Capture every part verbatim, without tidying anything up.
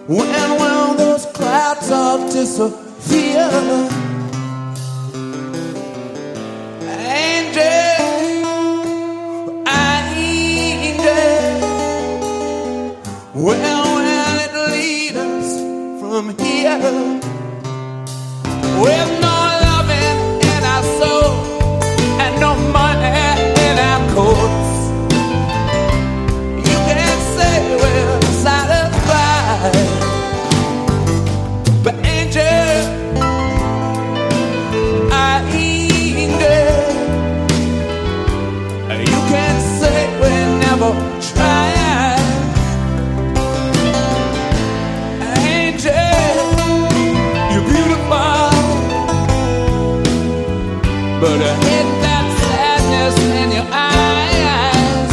When will those clouds all disappear? Angel, angel, where will it lead us from here? With no loving in our soul and no money in our coats, you can't say we're satisfied. But angel, angel, you can't say we never tried. Angel, you're beautiful, but I hate that sadness in your eyes.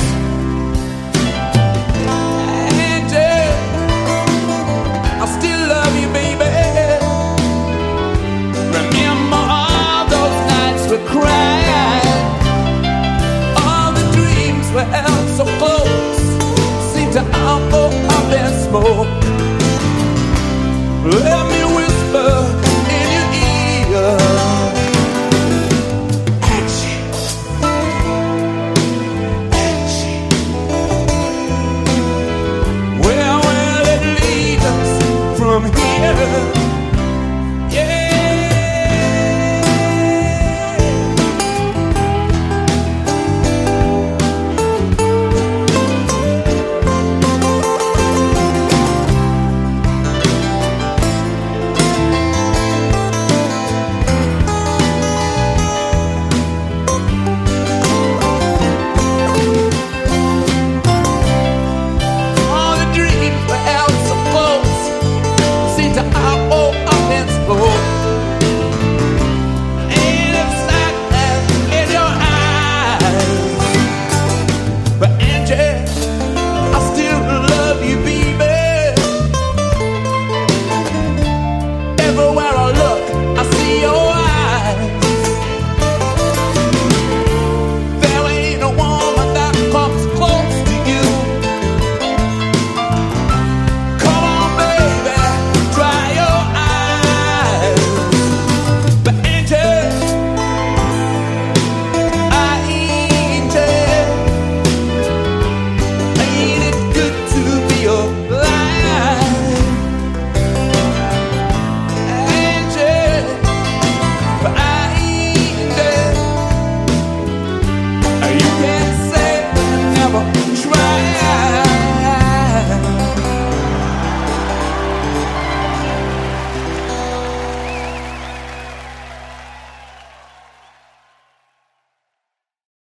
Angel, I still love you, baby. Remember all those nights we cried, all the dreams we held so close seem to all go up in smoke.